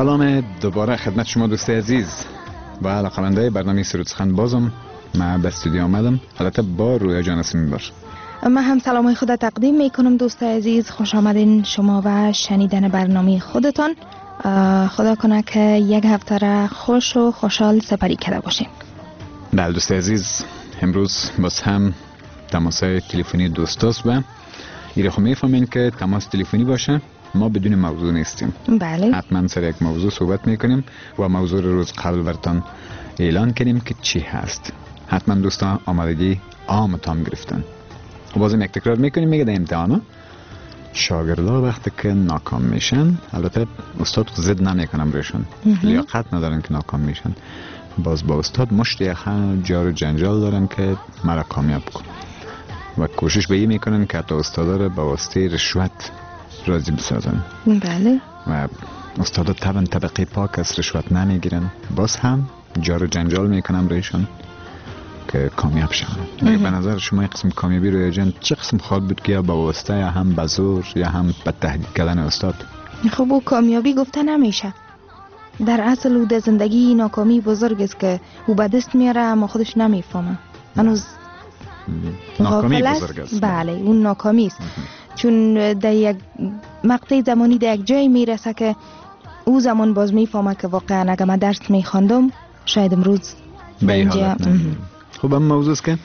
سلام دوباره خدمت شما دوستای عزیز و علاقه‌مندای برنامه سرود سخن. بازم من به استودیو آمدم، البته با رویا جان اسمی بار. من هم سلامای خود تقدیم میکنم دوستای عزیز، خوش آمدین شما و شنیدن برنامه خودتان. خدا کنه که یک هفته را خوش و خوشحال سپری کرده باشین. بله دوستای عزیز، امروز باز هم تماسای تلفنی دوستاست و ایره خو میفهمین که تماس تلفنی باشه ما بدون موضوع نیستیم. بله. حتما سر یک موضوع صحبت میکنیم و موضوع روز قبل براتون اعلان کنیم که چی هست. حتما دوستان آمادگی آمتان گرفتن. و بازم یک تکرار میکنیم، میگه در امتحانا شاگردا وقتی که ناکام میشن، البته استاد زد نمیکنم روشون، لیاقت ندارن که ناکام میشن، باز با استاد مشت یخن جار و جنجال دارن که مرا کامیاب کن و کوشش به این میکنن که حتی استادا رو با واسطه رشوت راضی بسازن. بله. و استادا طبقه پاک از رشوت نمیگیرن، باز هم جار و جنجال میکنم رویشون که کامیاب شن. به نظر شما یک قسم کامیابی روی جن چه قسم خواهد بود که یا با واسطه یا هم به زور یا هم به تهدید کردن استاد؟ خب او کامیابی گفته نمیشه. در اصل او در زندگی ناکامی بزرگ است که او به دست میاره اما خودش نمیفهمه. هنوز ناکامی بزرگ است. بله اون ناکامی است. چون در یک مقطع زمانی در یک جای میرسه که او زمان باز میفهمه که واقعا اگه من درس میخواندم شاید امروز به اینجا. خب هم موضوع است که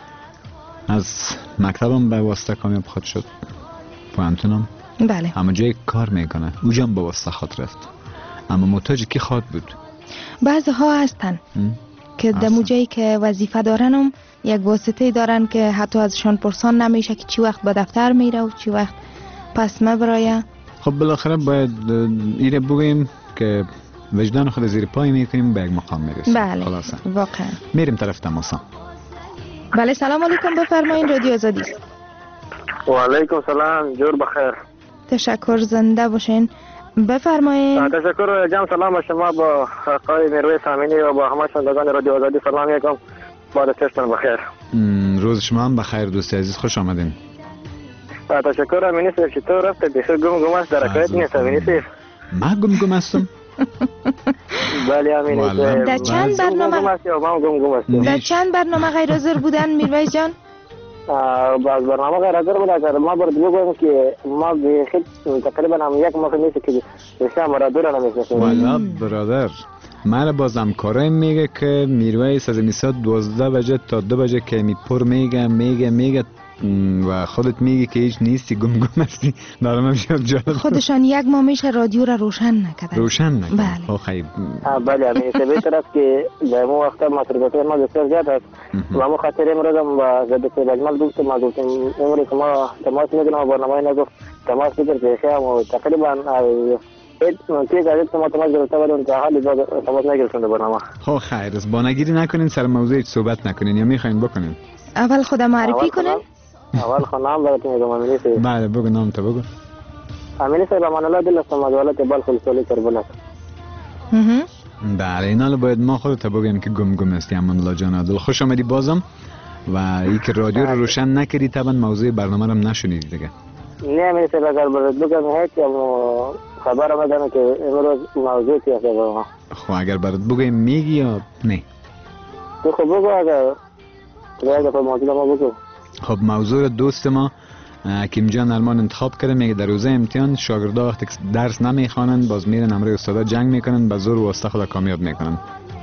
از مکتبم به واسطه کامیاب خود شد، پوانتونم بله همه جای کار میکنه اوجم به واسطه خود رفت، اما محتاج کی خواد بود؟ بعضی ها هستن که در جایی که وظیفه دارن یک واسطه دارن که حتی ازشان پرسان نمیشه که چی وقت به دفتر میره و چی وقت پس مبرایه. خب بالاخره باید ایره بگویم که وجدان خود زیر پای میکنیم به یک مقام میرسیم. بله خلاصه واقعا میریم طرف تماسا. بله سلام علیکم، بفرمایید رادیو آزادی است. و علیکم سلام، جور بخیر. تشکر، زنده باشین، بفرمایید. تشکر جان، سلام به شما، با آقای میرویس امینی و با همه شنوندگان رادیو آزادی سلام میگم. بعد چشتون بخیر. روز شما هم بخیر دوست عزیز، خوش آمدین. تشکر امینی صاحب، چطور رفته؟ بخیر گم است در حکایت نیست امینی صاحب. ما گم هستم. بله امینی صاحب. در چند برنامه غیر حاضر بودن میرویس جان؟ باز برنامه غیر حاضر بود. ما برد بگویم که ما بخیر تقریبا هم یک ماه نیست که بسیار مرادور نمیشناسیم. والا برادر من بازم کارای میگه که میرویس از میساد 12 بجه تا 2 بجه که میپر میگه و خودت میگی که هیچ نیستی، گم هستی. دارم میشم جالب. خودشان یک ماه میشه رادیو را روشن نکردن. بله. خیلی بله امین صاحب، طرف که در مو وقت مصرفات ما بسیار زیاد است و ما خاطر امروز هم با ضد اجمال گفتم امروز که ما تماس میگیریم و برنامه نگفت تماس بگیر که خیام و تقریبا تیز از ما تماس گرفته بودم تا حالی تماس نگرفتم در برنامه. خب خیر است، با نگیری نکنین، سر موضوع صحبت نکنین یا میخواین بکنین؟ اول خودم معرفی کنین. اول خود نام براتون میگم امینی صاحب. بله بگو نام تو بگو. امینی صاحب امان الله دل است، از ولایت بلخ ولسوالی کربلا. بله اینا باید ما خودت بگیم که گم هستی. امان الله جان دل خوش آمدی بازم و ای که رادیو رو روشن نکردی طبعا موضوع برنامه رو نشنیدی دیگه. نه امینی صاحب اگر برات بگم هیچ خبر آمدن که امروز موضوع چی است برنامه. خب اگر برات بگم میگی یا نه؟ تو خب بگو اگر موضوع ما بگو. خب موضوع دوست ما حکیم جان ارمان انتخاب کرده، میگه در روزه امتحان شاگردا وقتی درس نمیخوانند باز میرن امروی استادا جنگ میکنن، به زور واسطه خود کامیاب میکنن.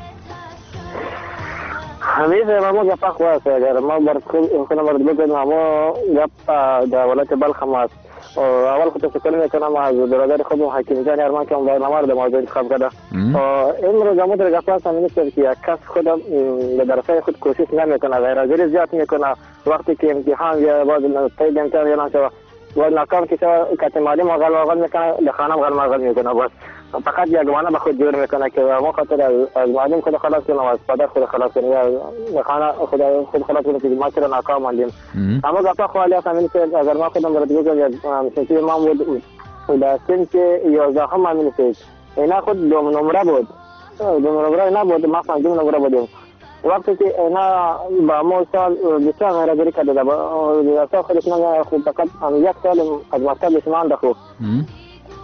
همیشه ما گپ خواست اگر ما برد امکان برد بگم ما گپ در ولایت بلخ ما است. اول خود تشکر میکنم از برادر خود حکیم جان ارمان که برنامه رو در موضوع انتخاب کرده. امروز ما در گپ هستم نیست که یک کس خودم به درسای خود کوشش نمیکنه، غیر حاضری زیاد میکنه. وقتی که امتحان یا باز تایید امتحان یا نشود باید ناکام که کتی مالی مغل میکنه، لخانه مغل میکنه، باز فقط یک گمانه به خود جور میکنه که ما خاطر از معلم خود خلاص کنم، از پدر خود خلاص کنم یا لخانه خود خلاص کنم که ما چرا ناکام ماندیم. اما گفتا خواهی هستم این سید اگر ما خودم برد بگم سنتی ما بود در سنت 11 هم همین سید اینا خود دوم نمره بود، دوم نمره اینا بود، ما پنجم نمره بودیم. وقتی که اینا با ما سال بسیار غیرگری کرده با اصلا خودش من خود فقط یک سال از مکتب شما انداخت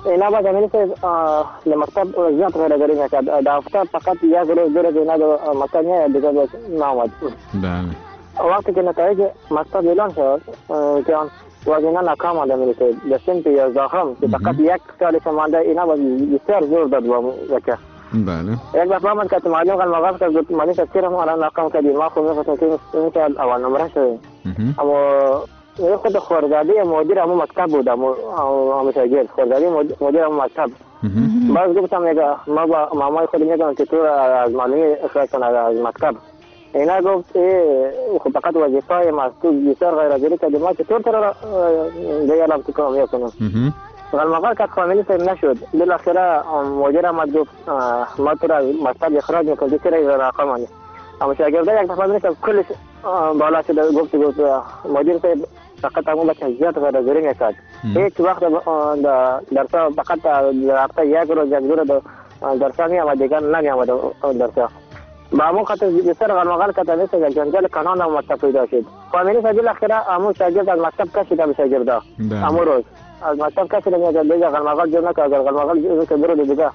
اینا با زمینی که مکتب زیاد غیرگری میکرد. در هفته فقط یک روز دو روز اینا در مکتب نیاید دیگه باز نامد. بله. وقتی که نتایج مکتب اعلان شد که باز اینا ناکام آمده میرسید. در صنف 11 که فقط یک سالش مانده اینا باز بسیار زور داد با بچه. بله. یک دفعه آمد که معلم قال مغاب کرد معلم تفسیر ما الان ناکام کردیم ما خود می‌خواستیم که این سال اول نمره شدیم. اما خود خوردادی مدیر همون مکتب بود همون شاگرد خوردادی مدیر همون مکتب. باز گفتم ما با مامای خود میگم که تو از معلمی اخراج کن از مکتب. اینا گفت خب فقط وظیفه ما تو بسیار غیرحاضری کردیم ما چطور دیگه لابد کار میکنم. غلمقال که فامیلی سر نشد بالاخره مدیر آمد گفت ما تو را از مکتب اخراج میکنم چرا این رقم آنی. اما شاگرده یک دفعه که کلش بالا شده گفت مدیر صاحب فقط همون بچه زیاد غیرحاضری میکرد. هیچ وقت درسا فقط در هفته یک روز یک دو روز درسا می آمد دیگر نمی آمد درسا. با همون خاطر بسیار غلمقال که تنیسه یک جنجال کانان هم مکتب پیدا شد. فامیلی صاحب بالاخره همون شاگرد از مکتب کشیده به شاگرده. همون روز از مکتب کشیده میاد دیگه غلمقال جو نکرد. غلمقال جو که برو دیگه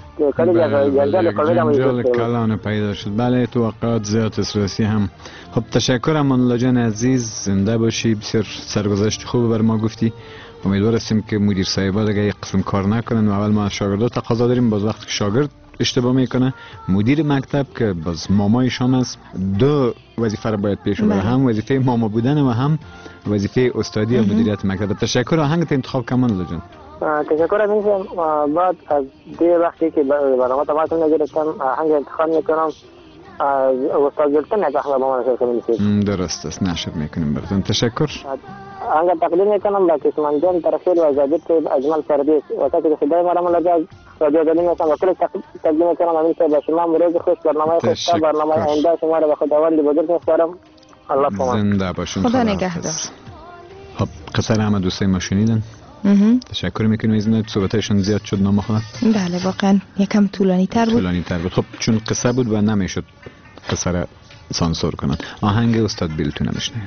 جنجال کلان پیدا شد. بله توقعات زیاد اساسی هم. خب تشکر امان‌الله جان عزیز زنده باشی. بسیار سرگذشت خوب بر ما گفتی. امیدوار هستیم که مدیر صاحبا دیگه یک قسم کار نکنن و اول ما از شاگردا تقاضا داریم باز وقتی که شاگرد اشتباه میکنه مدیر مکتب که باز مامایشان است دو وظیفه را باید پیش ببره هم وظیفه ماما بودن و هم وظیفه استادی و مدیریت مکتب. تشکر. آهنگ انتخاب کمان لجن. تشکر از اینکه بعد از دیگه وقتی که برنامه تماشا نگرفتم آهنگ انتخاب میکنم از استاد زلطان از احمد مامان نشر کنیم. درست است نشر میکنیم براتون. تشکر. آهنگ تقدیم میکنم با کسمان جان ترخیر و زادت اجمل پردیس وقتی که صدای مرا ملجا رادیو دادیم میکنم و کل تقدیم میکنم همین که با شما روز خوش برنامه خوش برنامه آینده شما را به خداوند بزرگ میسپارم. الله پاک زنده باشین. خدا نگهدار. خب قصر همه دوستای ما شنیدن. تشکر میکنیم از اینکه صحبتشون زیاد شد نامخواه. بله واقعا یکم طولانی تر بود. خب چون قصه بود و نمیشد قصه را سانسور کنن. آهنگ استاد بیلتون نمیشنه.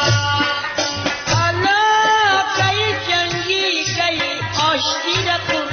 آشتی را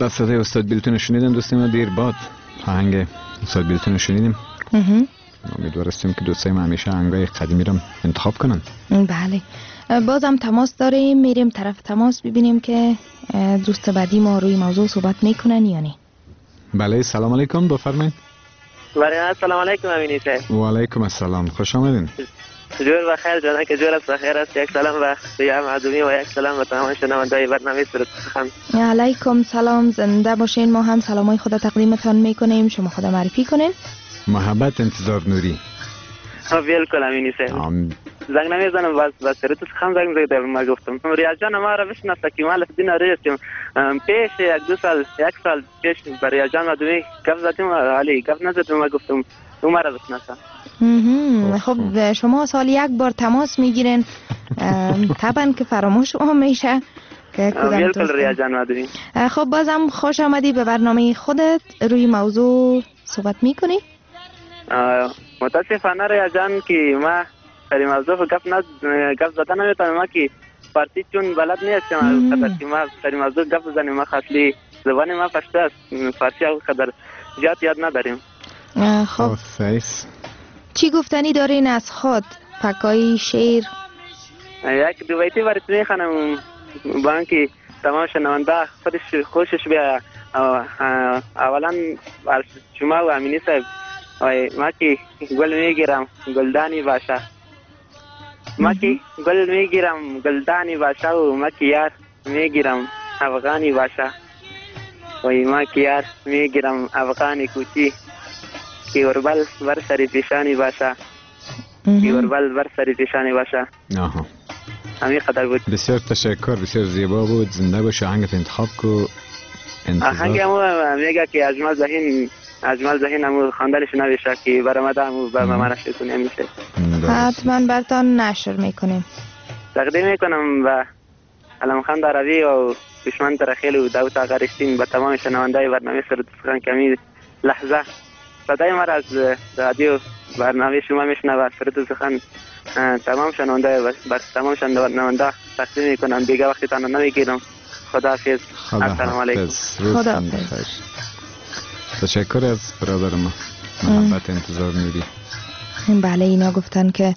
بس صدای استاد بیلتون شنیدیم دوستان ما، دیر بعد آهنگ استاد بیلتون شنیدیم. امیدوارستیم که دوستای ما همیشه آهنگای قدیمی رو انتخاب کنن. بله. بازم تماس داریم، میریم طرف تماس ببینیم که دوست بعدی ما روی موضوع صحبت میکنن یا نه. بله سلام علیکم، بفرمایید. بله سلام علیکم امینی صاحب. و علیکم السلام، خوش آمدین. جور بخیر جان، که جور است بخیر است. یک سلام به سیاه معدومی و یک سلام به تمام شنوندگان برنامه سرود سخن. علیکم سلام، زنده باشین. ما هم سلامای خدا تقدیمتان میکنیم، شما خدا معرفی کنین. محبت انتظار نوری. بالکل امینی صاحب. زنگ نمیزنم بس سرود سخن زنگ زدم. ما گفتم ریاض جان ما را بشناسه که مال دین رئیسیم پیش یک سال پیش برای جان معدومی گفت زدیم، ولی گفت نزدیم. ما گفتم تو ما را بشناسه. خب شما سال یک بار تماس میگیرین، طبعا که فراموش شما میشه که بالکل ریاض جان معدومی. خب بازم خوش آمدی به برنامه خودت. روی موضوع صحبت میکنی؟ متاسفانه ریاض جان که ما در موضوع گفت زدن نمیتونم، ما که فارسی چون بلد نیستم قدر که ما در موضوع گفت بزنیم. ما خاصلی زبان ما پشتو است، فارسی قدر زیاد یاد نداریم. خب چی گفتنی دارین از خود؟ پکایی شعر یک دو بیتی برات میخوانم با اینکه تمام شنونده خوشش بیاد. اولا شما و امینی صاحب، ما که گل میگیرم گلدانی باشه، ما که گل میگیرم گلدانی باشه و ما که یار میگیرم افغانی باشه. ما که یار میگیرم افغانی کوچی که وربل بر سری پیشانی باشه، که وربل بر سری پیشانی باشه. همین قدر بود. بسیار تشکر، بسیار زیبا بود. زنده باشه. آهنگت انتخاب کو. آهنگ همو میگه که اجمل ذهین همو خواندنش نویشه که برآمده همو به من نشر کنیم میشه. حتما براتون نشر میکنیم. تقدیم میکنم به علم خان دروی و دشمن ترخیل و داوود آقارشتین به تمام شنوندای برنامه سرود سخن که می لحظه صدای ما از رادیو برنامه شما میشنوه. سرود سخن تمام شنونده بر تمام شنونده تقدیم میکنم. دیگه وقتتان نمیگیرم. خداحافظ. السلام علیکم. خداحافظ. تشکر از برادر ما. محبت انتظار نوری. بله اینا گفتن که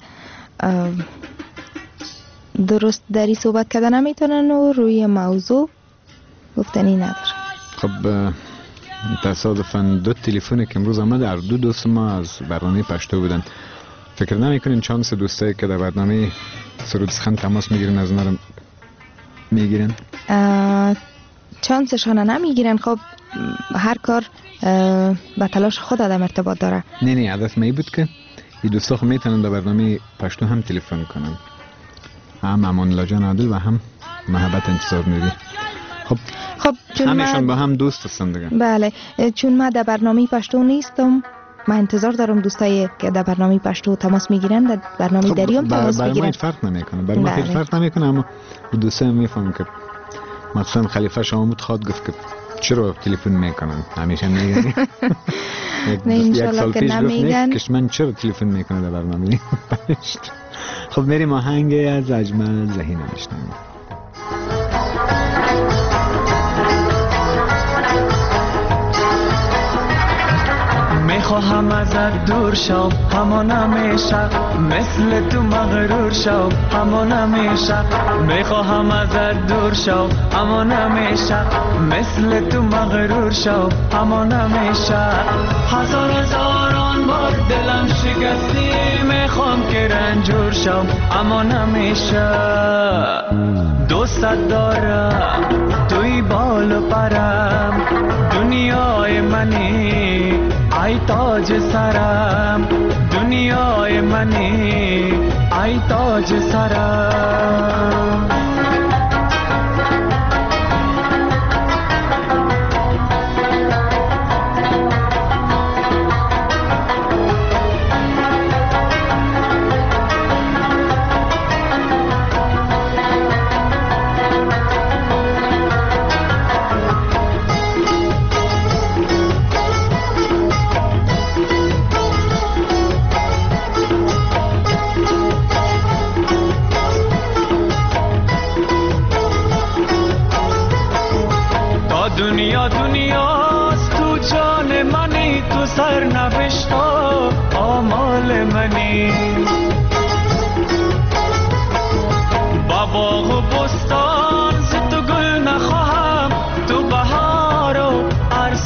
درست دری صحبت کردن نمیتونن و روی موضوع گفتنی ندارن. خب تصادفاً دو تلفنی که امروز آمد هر دو دوست ما از برنامه پشتو بودن. فکر نمیکنین چانس دوستایی که در برنامه سرود سخن تماس میگیرن از نرم میگیرن؟ چانسشان نمیگیرن. خب هر کار به تلاش خود آدم ارتباط داره. نه هدف می بود که این دوستا خب میتونن در برنامه پشتو هم تلفن کنن، هم امان الله جان عادل و هم محبت انتظار نوری. خب همشون با هم دوست هستن دیگه. بله چون من در برنامه پشتو نیستم، من انتظار دارم دوستایی که در برنامه پشتو تماس میگیرن در برنامه دریام تماس میگیرن. برای ما فرق نمیکنه، برای ما خیلی فرق نمیکنه، اما دوستان میفهمن که مثلا خلیفه شامود خواد گفت که چرا تلفن میکنن همیشه میگن. یک سال پیش گفت که من چرا تلفن میکنه در برنامه. خب میریم آهنگ از اجمل ذهین میشنویم. میخواهم ازت دور شم همان همیشه، مثل تو مغرور شم همان همیشه. میخواهم ازت دور شم همان همیشه، مثل تو مغرور شم همان همیشه. هزاران بار دلم شکستی، میخوام که رنجور شم همان همیشه. دوستت دارم توی بال و پرم، دنیای منی ای تاج سرم، دنیای منی ای تاج سرم.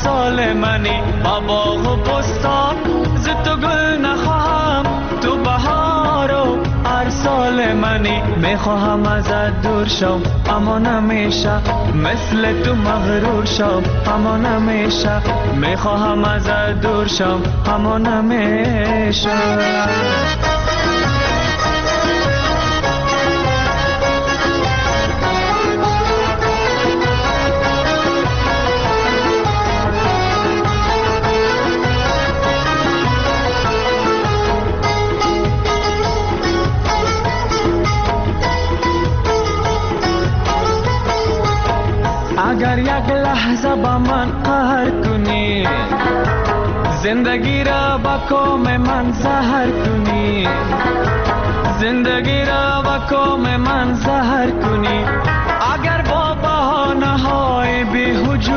سال منی با باغ و بستان ز تو گل نخواهم تو بهار و هر سال منی میخواهم ازت دور شم اما نمیشه مثل تو مغرور شم اما نمیشه میخواهم ازت دور شم اما نمیشه اگر یک لحظه با من قهر کنی زندگی را با کام من زهر کنی زندگی را با کام من زهر کنی اگر با بهانه های بی‌وجود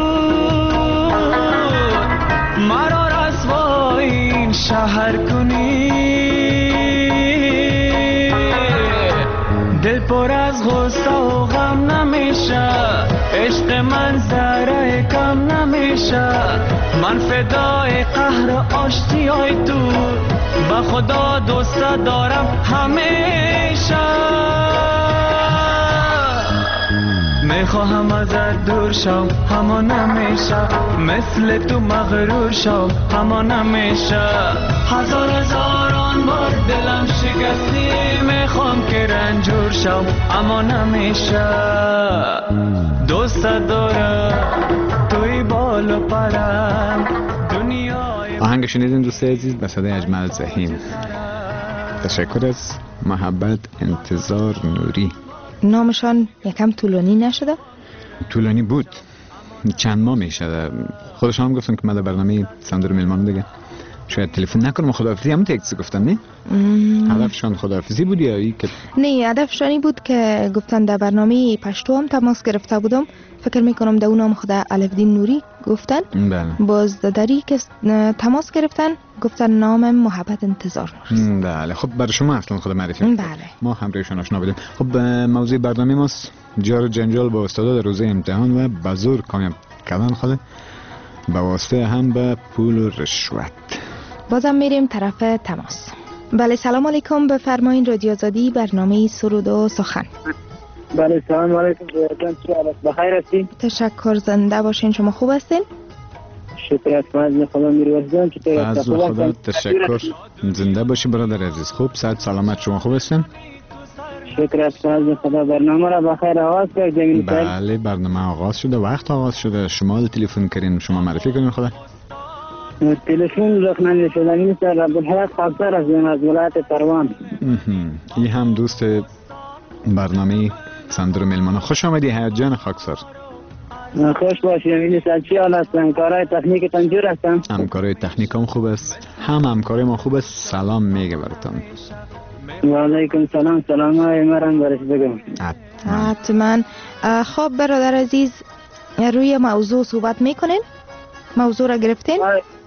مرا رسوای این شهر کنی دل پر از غصه و غم نمیشه عشق من ذره کم نمیشه من فدای قهر و آشتیای تو و خدا دوست دارم همیشه میخواهم ازت دور شم اما نمیشه مثل تو مغرور شم اما نمیشه هزاران بار دلم شکستی میخوام که رنجور شم اما نمیشه دوست دارم توی بال و پرم دنیای آهنگ شنیدین دوست عزیز به صدای اجمل زهیم. تشکر از محبت انتظار نوری. نامشان یکم طولانی نشده؟ طولانی بود، چند ماه میشه. خودشان هم گفتن که من در برنامه صندوق میلمان دیگه شاید تلفن نکنم خداحافظی همون تکست گفتن نه؟ هدفشان خداحافظی بود یا ای که نه هدفشانی بود که گفتن در برنامه پشتو هم تماس گرفته بودم فکر میکنم در اونم خود الفدین نوری گفتن بله. باز دری که تماس گرفتن گفتن نامم محبت انتظار نوری. بله خب برای شما اصلا خود معرفی بله ما همراهشون آشنا بودیم. خب موضوع برنامه ماست جار جنجال با استادا در روزه امتحان و بزرگ کامیاب کردن خود با واسطه هم به پول و رشوت. بازم میریم طرف تماس. بله سلام علیکم بفرمایین رادیو آزادی برنامه سرود و سخن. بله سلام علیکم بخیر هستین؟ تشکر زنده باشین شما خوب هستین؟ شکر از فضل خدا میروزم چطور هستین؟ فضل خدا تشکر زنده باشی برادر عزیز. خوب صحت سلامت شما خوب هستین؟ شکر از فضل خدا برنامه را بخیر آغاز کردیم. بله برنامه آغاز شده وقت آغاز شده شما تلفن کردین شما معرفی کنین خدا. تلفن رقم شدنی است عبدالحق خاکسار از ولایت پروان. این هم دوست برنامه صندوق میلمان. خوش آمدی حیات جان خاکسار. خوش باشی. این چی حال هستن؟ همکارای تکنیک تنجور هستن؟ همکارای تکنیک هم خوب است هم همکارای ما خوب است. سلام میگه براتون. و علیکم سلام. سلام های مرم برش بگم حتما. خب برادر عزیز روی موضوع صحبت میکنین؟ موضوع را گرفتین؟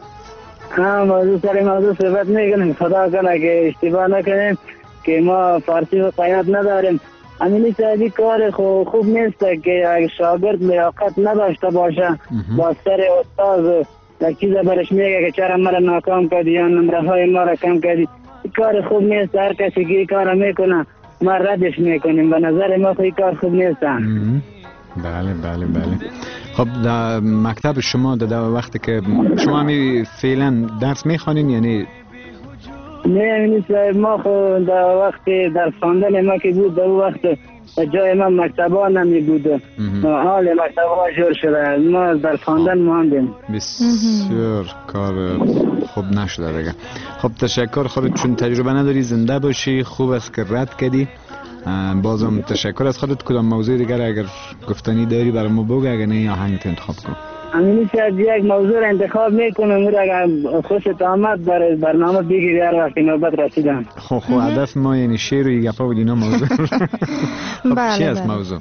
موضوع سر موضوع صحبت میکنیم. خدا کنه که اشتباه نکنیم که ما فارسی و قیاد نداریم. امینی سعیدی کار خوب نیست که اگه شاگرد لیاقت نداشته باشه با سر استاد یک چیز برش میگه که چرا مرا ناکام کردی یا نمره های ما را کم کردی. کار خوب نیست. هر کسی که کار میکنه ما ردش میکنیم. به نظر ما خیلی کار خوب نیست. بله بله بله. خب در مکتب شما در وقتی که شما همی فعلا درس میخوانین یعنی نه ما خود در وقتی در خواندن ما که بود در وقت جای ما مکتبا نمی بود. حال مکتبا جور شده ما در خواندن ماندیم. بسیار کار خوب نشده دیگه. خب تشکر خودت چون تجربه نداری زنده باشی خوب است که رد کردی. بازم تشکر از خودت. کدام موضوع دیگر اگر گفتنی داری برای ما بگو اگر نه آهنگ انتخاب کن. همین شاید یک موضوع را انتخاب میکنم اگر خوشت آمد در برنامه بگیری هر وقت نوبت رسیدم. خب هدف ما یعنی شعر و یک گپا بود اینا موضوع. خب چی است موضوع؟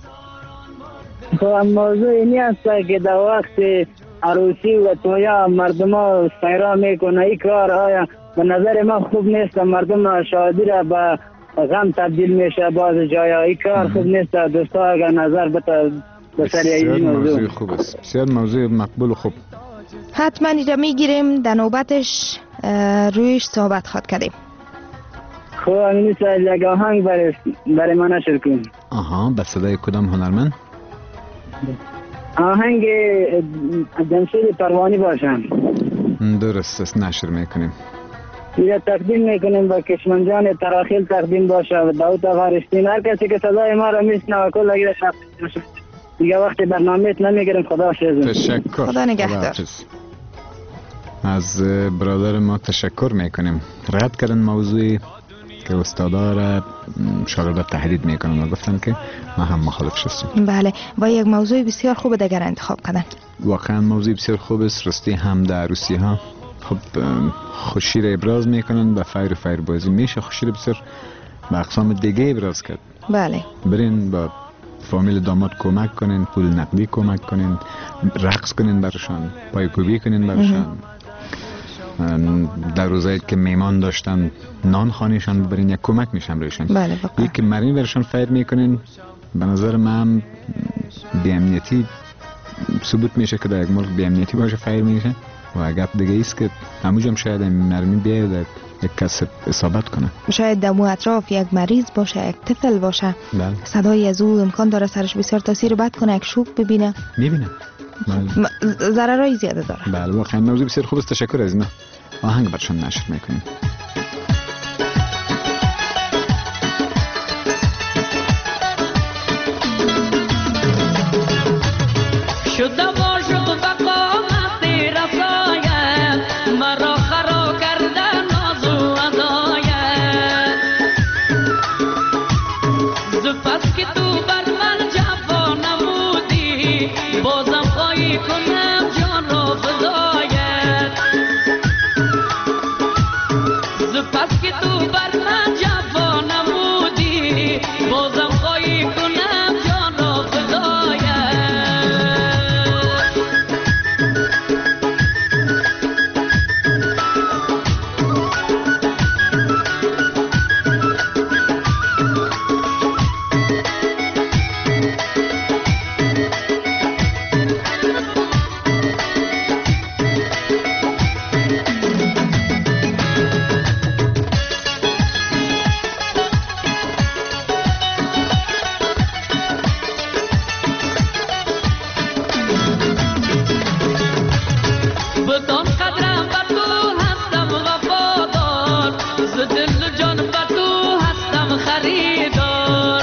خب موضوع اینی است که در وقت عروسی و تویا مردم ها سیرا میکنه این کار آیا به نظر ما خوب نیست. مردم شادی را به غم تبدیل میشه باز جای کار خوب نیست. دوستا اگر نظر بده بسیار موضوع خوب است. بسیار موضوع مقبول و خوب. حتما اینجا میگیریم، در نوبتش رویش صحبت خواد کردیم. خب امینی صاحب یک آهنگ برای ما نشر کن. آها، به صدای کدام هنرمند؟ آهنگ جمشید پروانی باشم. درست است، نشر میکنیم. اینجا تقدیم میکنیم با کشمنجان تراخیل تقدیم باشه و داوود فرشتین، هر کسی که صدای ما را میشنوه کل اگر شخص دیگه وقتی برنامه‌ات نمیگیریم. خدا حافظ. تشکر. خدا نگهدار. از برادر ما تشکر میکنیم. رد کردن موضوعی که استادا را شاگردا تهدید میکنن و گفتن که ما هم مخالف شستیم. بله، و یک موضوع بسیار خوب دیگر انتخاب کردن. واقعا موضوع بسیار خوب است. راستی هم در عروسی ها خب خوشی را ابراز میکنن، به فیر بازی میشه خوشی را بسیار به اقسام دیگه ابراز کرد. بله، برین با فامیل داماد کمک کنین، پول نقدی کمک کنین، رقص کنین برشان، پایکوبی کنین برشان. در روزایی که میمان داشتن نان خانیشان ببرین، یک کمک میشم رویشان. بله واقعا. یک مرین برشان فیر میکنین. به نظر من بی امنیتی ثبوت میشه که در یک ملک بی امنیتی باشه فیر میشه و گپ دیگه ایست که همونجا هم شاید مرمی بیاید یک کس اصابت کنه. شاید در اطراف یک مریض باشه، یک طفل باشه. بله. صدای از او امکان داره سرش بسیار تاثیر بد کنه، یک شوک ببینه. میبینه. ضررای زیاده داره. بله واقعا موضوع بسیار خوب است. تشکر از اینا. آهنگ برشان نشر میکنیم. شدم عاشق وقامت رسایت، مرا خرا کردن ناز و عزایت. زفت که تو بر من جفا نمودی، بازم خواهی کنم جان را فدایت. زفت که تو بر من جفا نمودی، بازم خواهی کنم جان را فدایت. بدان قدرم بر تو هستم وفادار، ز دل و جان بر تو هستم خریدار.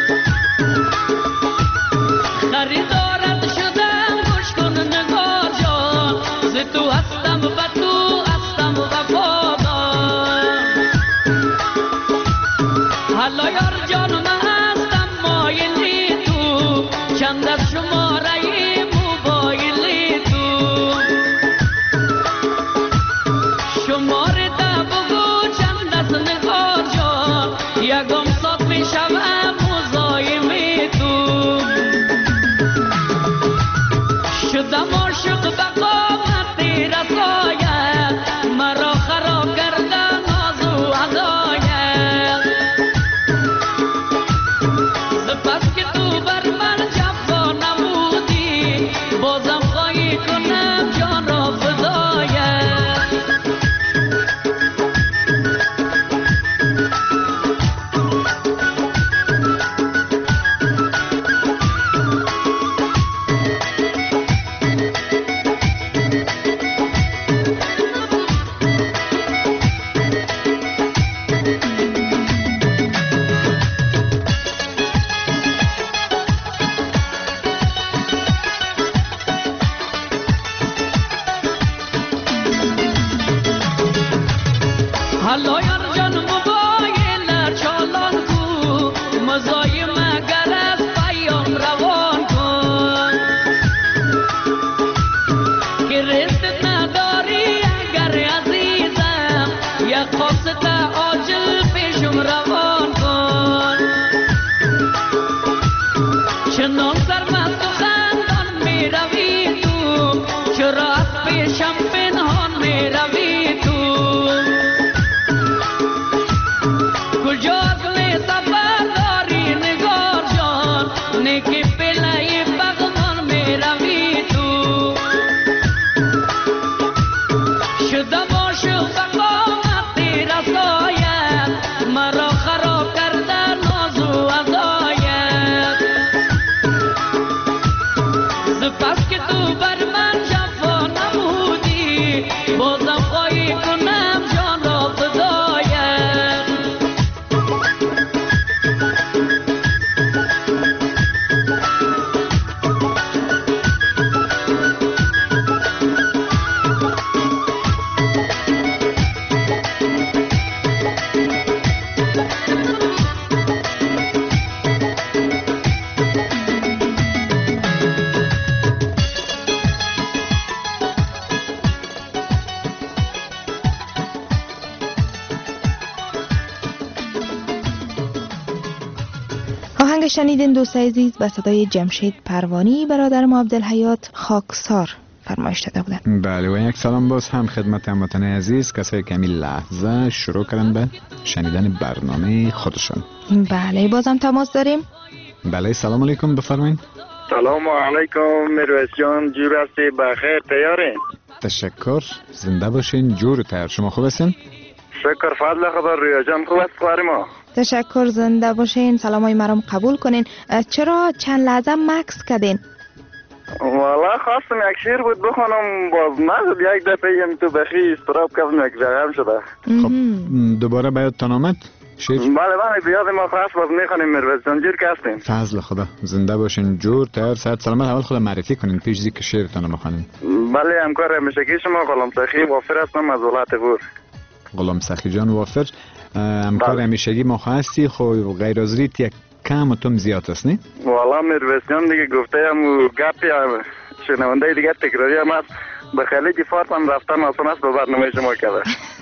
خریدارت شدم گوش کن نگار جان، ز تو هستم بر تو هستم وفادار. حالا یار جان من هستم مایلی تو، چند از شماره موبایلی تو. شماره ده بگو چند از نگار جان، یکم سات می شوم مزایم تو. شدم عاشق به قامت رسایت، مرا خراب کردن ناز و عزایت. زفت که تو بر من جفا نمودی، بازم خواهی کنم جان را فدایت. حالا یار جان موبایل چالان کو، مزایم اگر از پیام روان کن. که رزقت نداری اگر عزیزم، یک خواست عاجل پیشم روان کن. چنان سرمست و خندان می روی تو، چرا از پیشم پنهان می روی تو. کجا اصل سفر داری نگار جان، نکی پلای بغمان می روی تو. آهنگ شنیدین دوست عزیز به صدای جمشید پروانی برادر ما عبدالحیات خاکسار فرمایش داده بودن. بله و یک سلام باز هم خدمت هموطن عزیز کسایی که همین لحظه شروع کردن به شنیدن برنامه خودشان. بله بازم تماس داریم. بله سلام علیکم بفرمایید. سلام علیکم میرویس جان، جور هستی؟ بخیر تیارین؟ تشکر، زنده باشین، جور تیار. شما خوب هستین؟ شکر فضل خدا. رویا جان خوب است خواری ما؟ تشکر، زنده باشین، سلامای مرام قبول کنین. چرا چند لحظه مکس کردین؟ والا خواستم یک شیر بود بخونم باز نشد، یک دفعه هم تو بخی استراب کردم یک جغم شده. خب دوباره بیادتان آمد شیر؟ بله بله بیاد ما خواست باز میخونیم میرویس جان. جور که هستین؟ فضل خدا، زنده باشین، جور تیار، صحت سلامت. اول خود معرفی کنین پیش زی که شیرتان رو بخونین. بله همکار همیشگی شما غلام سخی وافر هستم از ولایت غور. غلام سخی جان وافر همکار همیشگی ما هستی. خب غیر از ریت یک کم و تم زیاد است نه؟ والا میرویس جان دیگه گفته هم گپی هم شنونده دیگه تکراری هم هست. به خلیج فارس هم رفتن آسان است به برنامه شما کرده.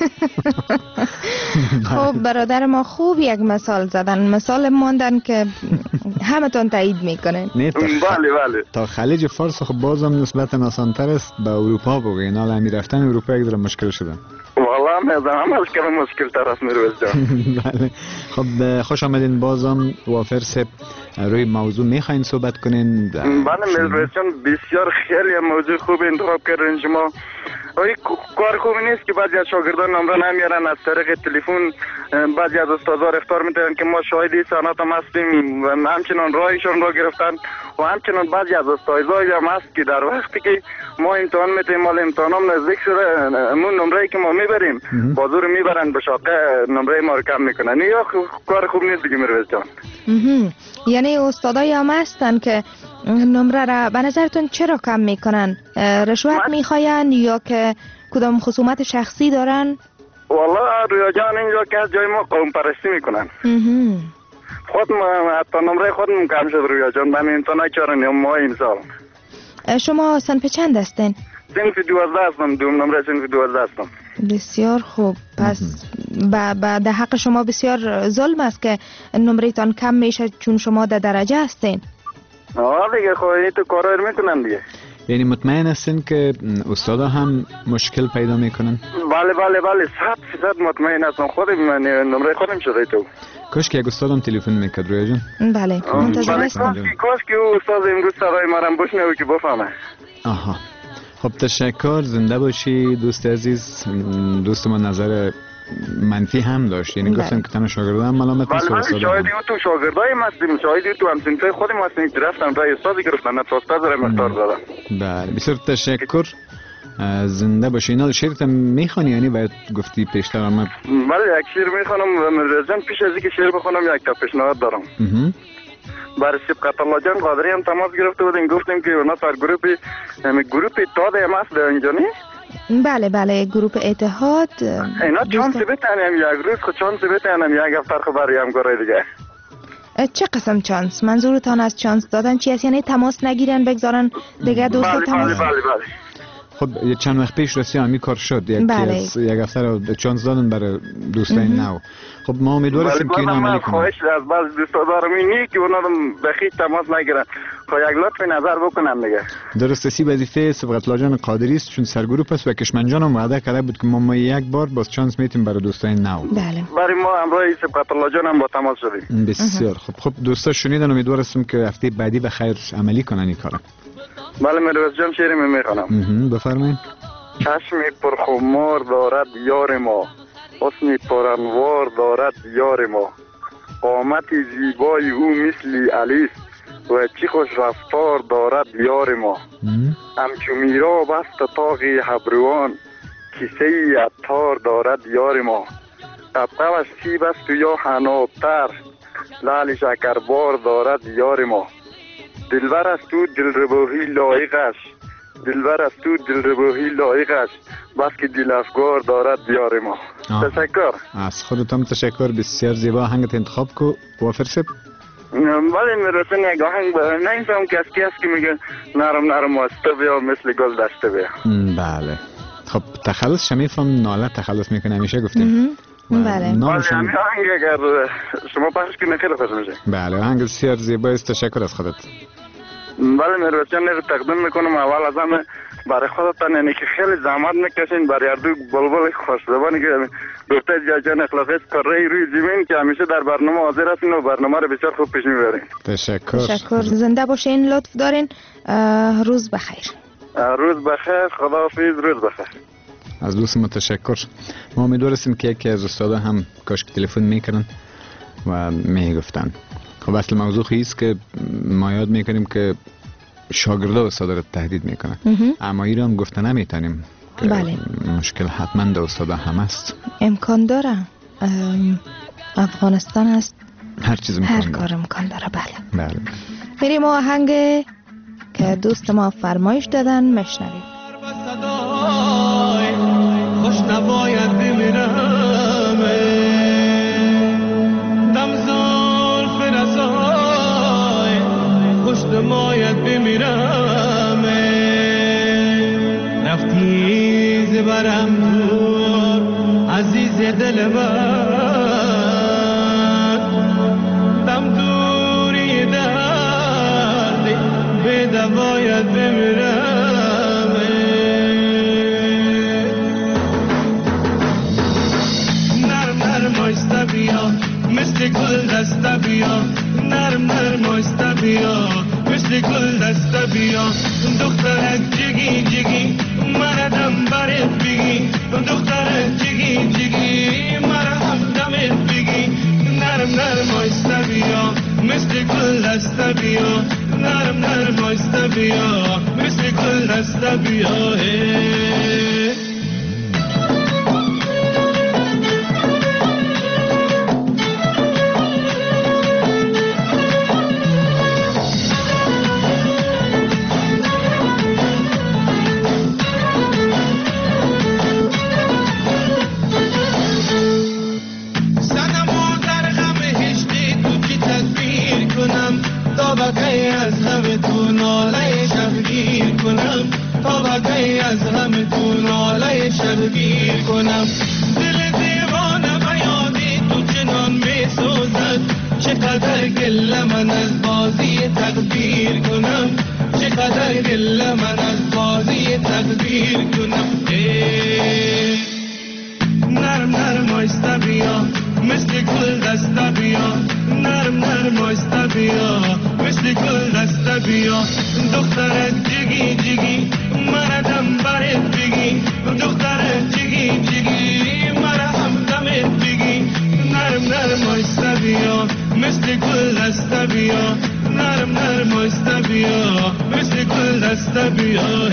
خب برادر ما خوب یک مثال زدن، مثال ماندن که همه تان تایید میکنن. نه بله تا خلیج فارس خب بازم نسبتا آسانتر است به اروپا بگوین. حالا همی رفتن اروپا یک ذره مشکل شدن. والا هم مشکل تر است میرویس جان. بله خب خوش آمدین بازم وافر سب. روی موضوع میخواین صحبت کنین؟ بله میرویس جان بسیار خیلی موضوع خوب انتخاب کردین شما. کار خوبی نیست که بعضی از شاگردان نمره نمیارن از طریق تلفن. بعضی از استادا اختار میدن که ما شاهدی سنت هم هستیم و همچنان راهشان را گرفتن و همچنان بعضی از استادای هم هست که در وقتی که ما امتحان میتیم مال امتحان هم نزدیک شده همون نمره که ما میبریم بازور میبرن به شاقه نمره ما رو کم میکنن. یا کار خوب نیست دیگه میرویس جان. یعنی استادای هم هستن که نمره را به نظرتون چرا کم میکنن؟ رشوت میخواین یا که کدام خصومت شخصی دارن؟ والا رویا جان اینجا که از جای ما قوم پرستی میکنن. خود حتی نمره خودم کم شد رویا جان. من امتحان چارن ما امسال. شما صنف چند هستین؟ صنف 12 هستم. دوم نمره صنف 12 هستم. بسیار خوب. پس در حق شما بسیار ظلم است که نمره تان کم میشه چون شما در درجه هستین. دیگه خواهی تو کارا میکنن دیگه. یعنی مطمئن هستین که استادا هم مشکل پیدا میکنن؟ بله 100% مطمئن هستم. خودم من نمره خودم شده تو. کاش که یک استادم تلفن میکرد رویا جان. بله منتظر هستم. کاش که او استاد امروز صدای مرم بشنوه که بفهمه. آها خب تشکر، زنده باشی دوست عزیز. دوست ما نظر منفی هم داشت، یعنی گفتم که تنها شاگردان هم ملامت نیست. بله شاید تو شاگردای ما هستیم، شاید تو هم سنفای خودم هستیم که رفتن رای استادی گرفتن تا استاد را مختار دادن. بله بسیار تشکر، زنده باشی. اینا شعرت میخوانی یعنی باید گفتی پیشتر آمد؟ بله یک شعر میخوانم و مرزان پیش از اینکه شعر بخونم یک تا پیشنهاد دارم. برای سبقت الله جان قادری هم تماس گرفته بودیم، گفتیم که اونا سر گروپ اتحاد هم هست اینجا نی؟ بله گروپ اتحاد. اینا چانس بتنیم یک روز خود چانس بتنیم یک هفتر خبری هم گره دیگه. چه قسم چانس؟ منظورتان از چانس دادن چی است؟ یعنی تماس نگیرن بگذارن دیگه دوستا تماس؟ بله خب چند وقت پیش راستی همی کار شد، یک هفته چانس دادن برای دوستای نو. خب ما امیدوار هستیم که اینا عملی کنن. خواهش از بعض دوستا دارم اینی که اونا بخی تماس نگیرن. خب یک لطف نظر بکنن دیگه. درسته سی وظیفه سبقت الله جان قادری است چون سرگروپ است و کشمن جان هم وعده کرده بود که ما یک بار باز چانس میتیم برای دوستای نو. بله. برای ما امروز سبقت الله جان هم با تماس شدیم. بسیار خب دوستا شنیدن، امیدوار هستم که هفته بعدی به خیر عملی کنن این کارا. بله میرویس جان شعری میخوانم. بفرمایید. چشمی پرخمار دارد یار ما، حسنی پرانوار دارد یار ما، قامتی زیبای او مثل علی است و چی خوش رفتار دارد یار ما. همچو میرا بست طاقی حبروان، کیسه ای عطار دارد یار ما. قبقبش سیب است و یا حنابتر، لعل شکربار دارد یار ما. دلبر است تو دلرباهی لایقش، دلبر است تو دلرباهی لایقش، بس که دل افگار دارد یار ما. تشکر. از خودتم تشکر، بسیار زیبا. آهنگت انتخاب کو وافر سب. ولی میرسه یک آهنگ نمیفهم که از که میگه نرم واسطه بیا مثل گل دسته بیا. بله خب تخلص شمیفهم ناله تخلص میکنه همیشه گفتیم. بله. نامشون همین آهنگ اگر شما پخش کنید خیلی خوش میشه. بله آهنگ بسیار زیبا است. تشکر از خودت. بله میرویس جان تقدیم میکنم اول از همه برای خودتان، یعنی که خیلی زحمت میکشین برای اردو بلبل خوش زبانی که دکتر جان اخلاقی کاری روی زمین که همیشه در برنامه حاضر هستین و برنامه رو بسیار خوب پیش میبرین. تشکر. زنده باشین، لطف دارین. روز بخیر. روز بخیر، خداحافظ، روز بخیر. از دوست متشکر. ما امیدواریم که یکی از استادا هم کاش که تلفن میکنن و میگفتن. خب اصل موضوع است که ما یاد میکنیم که شاگردا استادا رو تهدید میکنن، اما این رو هم گفته نمیتونیم که بله. مشکل حتما در استادا هم است. امکان داره. افغانستان است، هر چیز هر امکان کار داره. امکان داره. بله. بله. میریم آهنگ که دوست ما فرمایش دادن میشنویم. خوش نباید بمیرم دم زلف رسای خوش نباید بمیرم رفتی زبرم دور عزیز دل من دم دوری درد به دواید بمیرم بیا مثل گل دسته بیا نرم نرم آیسته بیا مثل گل دسته بیا دخترک جگی جگی مردم برت بگی دخترک جگی جگی مرهم دمت بگی نرم نرم آیسته بیا مثل گل دسته بیا نرم نرم آیسته بیا مثل گل دسته بیا از همه تو ناله شبگیر کنم دل دیوانه بیادی تو چنان می سوزد چقدر گله من از بازی تقدیر کنم چقدر گله من از بازی تقدیر کنم نرم نرم آیسته بیا مثل گل دسته بیا نرم نرم آیسته بیا مثل گل دسته بیا دخترک جگی جگی مردم برت بگی دخترک جگی جگی مرهم دمت بگی نرم نرم آیسته بیا مثل گل دسته بیا نرم نرم آیسته بیا مثل گل دسته بیا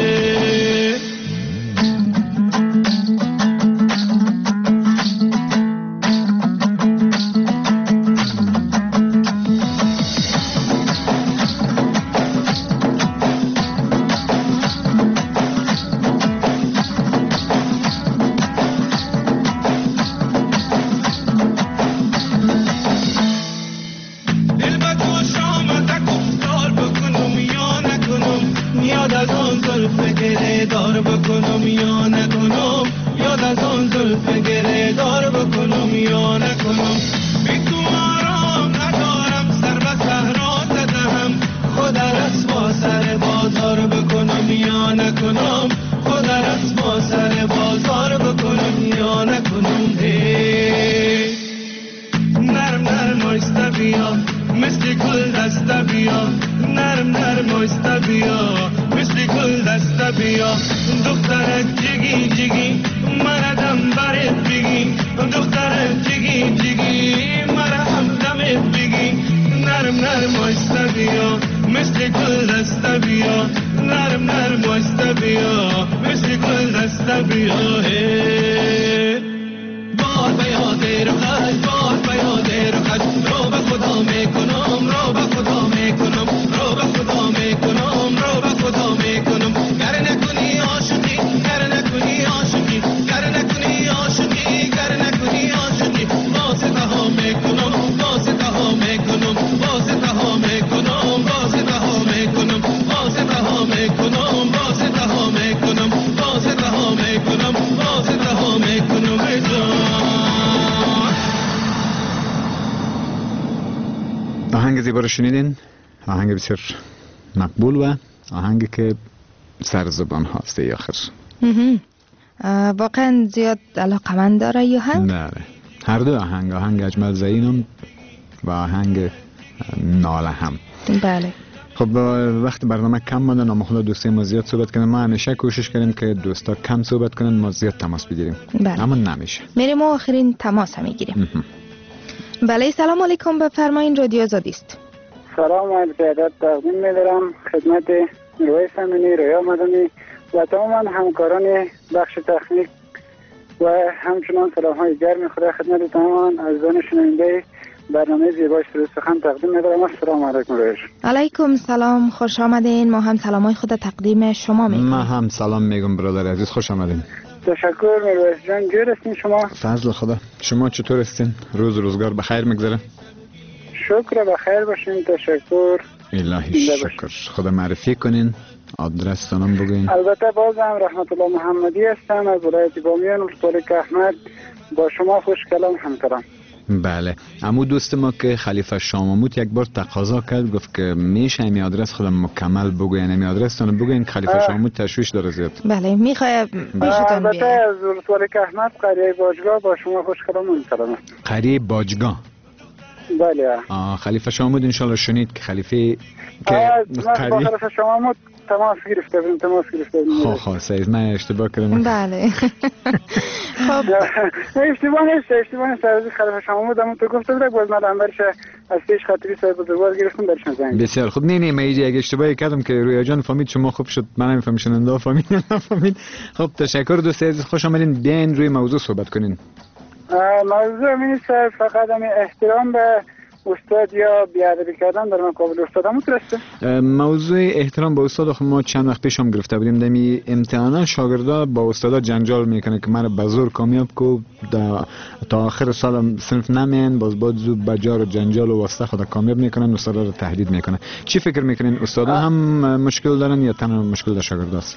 دخترک جگی جگی مردم برت بگی دخترک جگی جگی مرهم دمت بگی نرم نرم آیسته بیا مثل گل دسته بیا نرم نرم آیسته بیا مثل گل دسته بیا بار به یاد رخش بار به یاد رخش رو به خدا میکنم رو به خدا میکنم رو به خدا میکنم رو به خدا میکنم گر نکنی عاشقی گر نکنی عاشقی گر نکنی عاشقی گر نکنی عاشقی واسطه ها میکنم واسطه ها میکنم واسطه ها میکنم واسطه ها میکنم واسطه ها میکنم واسطه ها میکنم واسطه ها میکنم زیبا رو شنیدین، آهنگ بسیار مقبول و آهنگی که سر زبان هاست ای آخر. واقعا زیاد علاقمند داره یا هنگ؟ نه هر دو آهنگ اجمل زینم و آهنگ ناله هم. بله. خب وقت برنامه کم مانده، نامخدا دوستی ما زیاد صحبت کنیم. ما همیشه کوشش کردیم که دوستا کم صحبت کنن، ما زیاد تماس بگیریم. بله. اما نمیشه. میریم و آخرین تماس هم میگیریم. بله سلام علیکم، بفرمایین، رادیو آزادی است. سلام و ارادت تقدیم می‌دارم خدمت میرویس امینی، رویا مدنی و تمام همکاران بخش تکنیک و همچنان سلام‌های گرم خدا خدمت تمام عزیزان شنونده برنامه زیبای سروی سخن تقدیم می‌دارم. السلام علیکم. علیکم سلام، خوش آمدین. ما هم سلامای خود تقدیم شما می‌کنیم. ما هم سلام میگم برادر عزیز، خوش آمدین. تشکر میرویس جان. جور هستین شما؟ فضل خدا. شما چطور هستین؟ روزگار بخیر میگذره؟ شکر بخیر باشین. تشکر. الهی شکر. خدا معرفی کنین، آدرستانم بگوین. البته بازم رحمت الله محمدی هستم از ولایت بامیان ولسوالی احمد، با شما خوش کلام همکارم. بله، عمو دوست ما که خلیفه شاماموت یک بار تقاضا کرد، گفت که میشه این آدرس خودم مکمل بگوین، این آدرستون بگوین که خلیفه شاماموت تشویش داره زیاد. بله میخواد پیشتون بیاد. البته از ولسوالی احمد قریه باجگاه با شما خوش کلام همکارم. قریه باجگاه. بله. خلیفه شاماموت انشالله شنید که خلیفه که قریه خلیفه شاماموت تماس گرفته بودیم. خب سعید من اشتباه کردم. بله. خب اشتباه نیست از خلیفه شاماموت هم تو گفته بود، باز من انبرش از پیش خاطری صاحب بزرگوار گرفتم درش زنگ. بسیار خوب. نه من اگه اشتباهی کردم که رویا جان فهمید، شما خوب شد من نمیفهمم، شنونده فهمید. خب تشکر دوست عزیز، خوش آمدین. بیاین روی موضوع صحبت کنین. موضوع من فقط احترام به استاد یا بیادبی کردن در مقابل استاد هم درسته؟ موضوع احترام به استاد ما چند وقت پیش هم گرفته بودیم. دمی امتحانا شاگردا با استادا جنجال میکنه که من به زور کامیاب کو تا آخر سال صنف نمین، باز زود بجار و جنجال و واسطه خود کامیاب میکنن، استادا رو تهدید میکنه. چی فکر میکنین؟ استادا هم مشکل دارن یا تنها مشکل در شاگرداست؟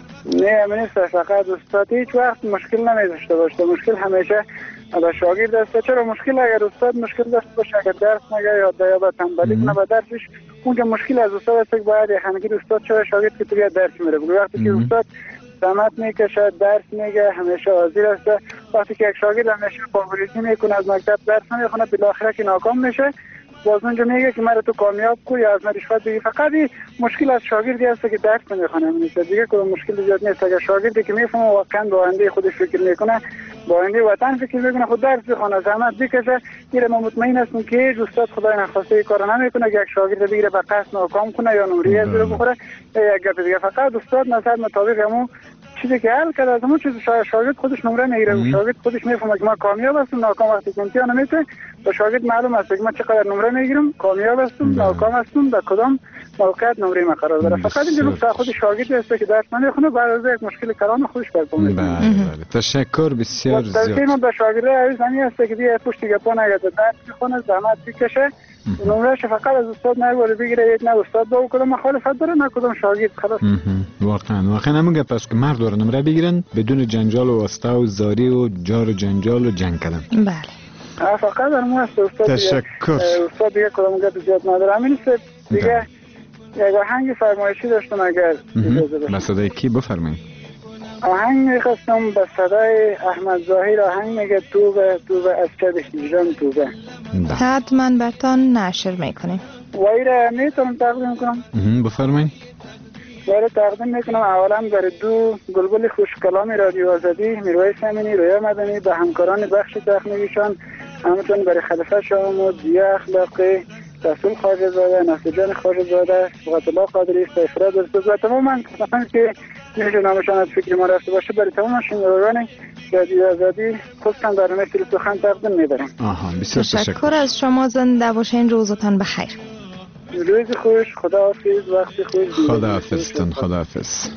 نه من فقط استاد هیچ وقت مشکل نمیداشته باشه، مشکل همیشه در شاگرد است. چرا مشکل اگر استاد مشکل داشته باشه، اگر درس نگه یا با تنبلی کنه با درسش، اونجا مشکل از استاد است که باید همگی استاد چرا شاگرد که تو درس میره بگه. وقتی که استاد زحمت میکشه درس میگه همیشه حاضر است، وقتی که یک شاگرد همیشه پاوریزی میکنه از مکتب درس نمیخونه بالاخره که ناکام میشه، باز اونجا میگه که مرا تو کامیاب کو یا از من رشوت بگی. فقط مشکل از شاگردی است که درس نمیخونه، دیگه کدوم مشکل زیاد نیست. اگر شاگردی که میفهمه واقعا با آینده خودش فکر میکنه، با آینده وطن فکر میکنه، خود درس بخونه، زحمت بکشه، میره. ما مطمئن هستیم که استاد خدای نخواسته کار نمیکنه که یک شاگرد بگیره به قصد ناکام کنه یا نمره از رو بخوره یا یک گپ دیگه. فقط استاد نظر مطابق همون چیزی که حل کرده از همون چیز شاگرد خودش نمره میگیره. شاگرد خودش میفهمه که ما کامیاب هستم ناکام. وقتی که امتحان میده به شاگرد معلوم است که من چقدر نمره میگیرم، کامیاب هستم ناکام هستم، در کدام موقعیت نمره ما قرار داره. فقط این نکته خود شاگرد است که درس نمیخونه، بعد از یک مشکل کلان خودش برپا میکنه. بله تشکر بسیار زیاد. تقدیم به شاگرد عزیز همین است که دیگه پشت گپا نگه درس میخونه، زحمت بکشه، نمرهش فقط از استاد نگوره بگیره، نه استاد با کدوم مخالفت داره نه کدوم شاگرد. خلاص واقعا همون گپ است که مرد داره نمره بگیرن بدون جنجال و واسطه و زاری و جار و جنجال و جنگ کردن. بله فقط در مو است استاد. تشکر. استاد دیگه کدوم گپ زیاد نداره. همین است دیگه. یک آهنگ فرمایشی داشتم اگر اجازه بدید. به صدای کی بفرمایید؟ آهنگ میخواستم به صدای احمد ظاهر. آهنگ میگه توبه از چه جان توبه. حتما برتان نشر میکنیم. وای را میتونم تقدیم کنم؟ بفرمایید. وای را تقدیم میکنم اولا برای دو بلبل خوشکلام رادیو آزادی، میرویس امینی، رویا مدنی، به همکاران بخش تکنیکیشان، همچنین برای خلیفه شاماموت، ضیا اخلاقی، رسول خواجه زاده، نصیرجان خواجه زاده، فقط الله قادری، سیفراد درست و تمام کسانی که میشه نامشان از فکر ما رفته باشه، برای تمام شنوندگان رادیو آزادی خصوصا برنامه سروی سخن تقدیم می‌دارم. بسیار تشکر از شما. زنده باشین، روزتان بخیر. روز خوش، خداحافظ، وقت خوش. خداحافظ.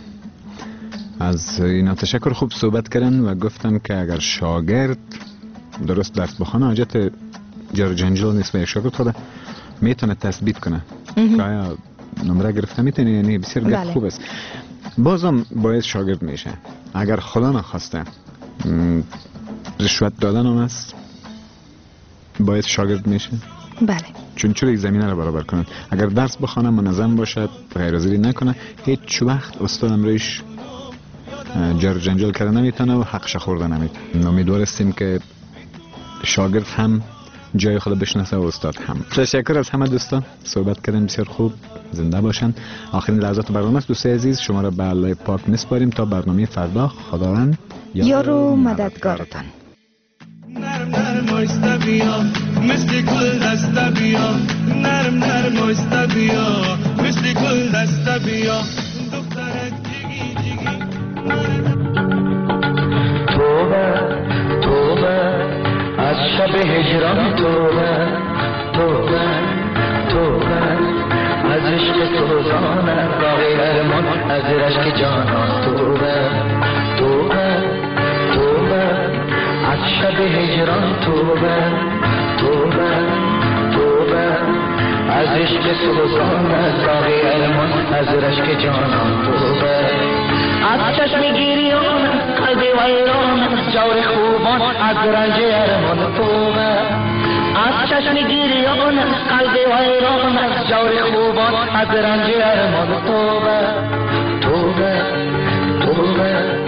از اینا تشکر. خوب صحبت کردن و گفتن که اگر شاگرد درست درس بخونه حاجت جار جنجال نیست و یک شاگرد خود میتونه تثبیت کنه که آیا نمره گرفته میتونه، یعنی بسیار گپ خوب است. بازم باید شاگرد میشه. اگر خدا نخواسته رشوت دادن هم است باید شاگرد میشه. بله چون چوری زمینه رو برابر کنن. اگر درس بخونه منظم باشد، غیر از این نکنه، هیچ وقت استادم رویش جر جنجال کردن نمیتونه و حقش خورده نمیتونه. امیدوار هستیم که شاگرد هم جای خود بشناسه و استاد هم. تشکر از همه دوستان، صحبت کردن بسیار خوب، زنده باشن. آخرین لحظات برنامه است. دوستای عزیز، شما را به الله پاک میسپاریم تا برنامه فردا. خداوند یار و مددگارتان. نرم نرم آیسته بیا مثل گل دسته بیا، نرم نرم آیسته بیا مثل گل دسته بیا، دخترک جیگی جیگی. توبه توبه از شب هجران، توبه توبه توبه از عشق سوزان گاهی ارمان، از رشک جانان. توبه توبه توبه از شب هجران، توبه توبه توبه از عشق سوزان گاهی ارمان، از رشک جانان. توبه از چشم گیریان قلب ویران، جور خوبان از رنج ارمان. توبه از چشم گیریان قلب ویران، از جور خوبان از رنج ارمان. توبه توبه توبه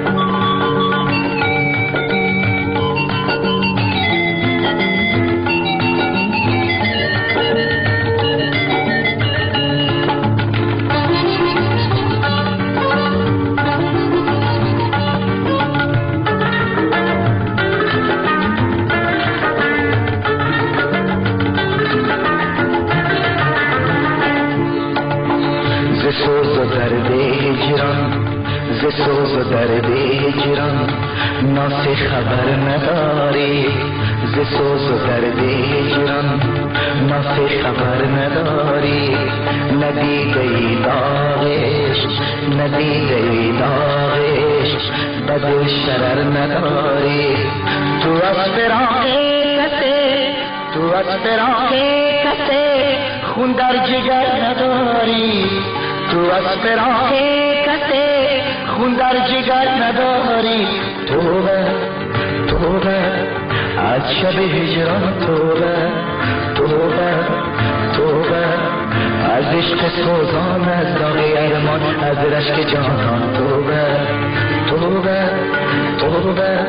سوز و درد هجران، ناسی خبر نداری. ز سوز و درد هجران ناسی خبر نداری. ندیده ای داغش، ندیده ای داغش، به دل شرر نداری. تو از فراق کسی، تو از فراق کسی خون در جگر نداری. تو از فراق کسی خون در جگر نداری. توبه توبه از شب هجران، توبه توبه توبه از عشق سوزان، از داغ ارمان، از رشک جانان. توبه توبه توبه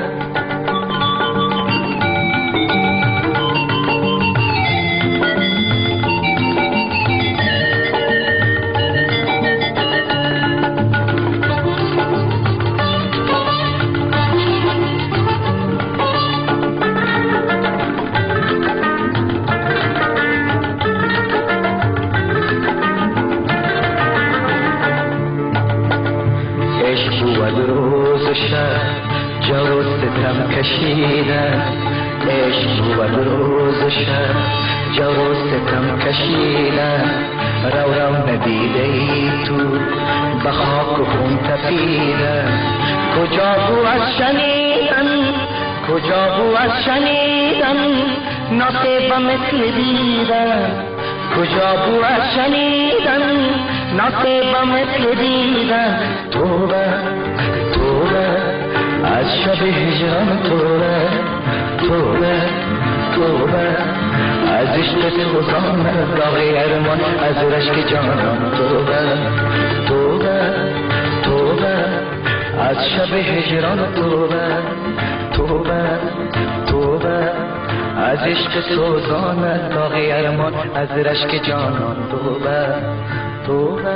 عشق بود روز شب جور و ستم کشیدن. رو رو ندیده ای تو به خاک و خون تپیدن. کجا بو از شنیدن، کجا بو از شنیدن، نصیب مثل دیدن. کجا بو از شنیدن، نصیب مثل دیدن. توبه توبه از شب هجران، توبه توبه توبه از عشق سوزان، از داغ ارمان، از رشک جانان. توبه توبه توبه از شب هجران، توبه توبه توبه از عشق سوزان، از داغ ارمان، از رشک جانان. توبه توبه.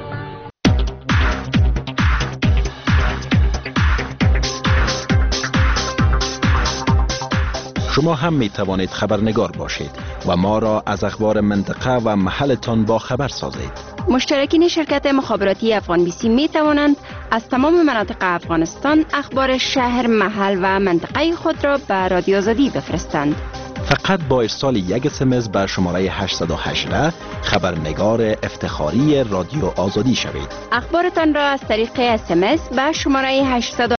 شما هم می توانید خبرنگار باشید و ما را از اخبار منطقه و محلتان با خبر سازید. مشترکین شرکت مخابراتی افغان بیسی می توانند از تمام مناطق افغانستان اخبار شهر، محل و منطقه خود را به رادیو آزادی بفرستند. فقط با ارسال یک SMS به شماره 818 خبرنگار افتخاری رادیو آزادی شوید. اخبارتان را از طریق SMS به شماره 818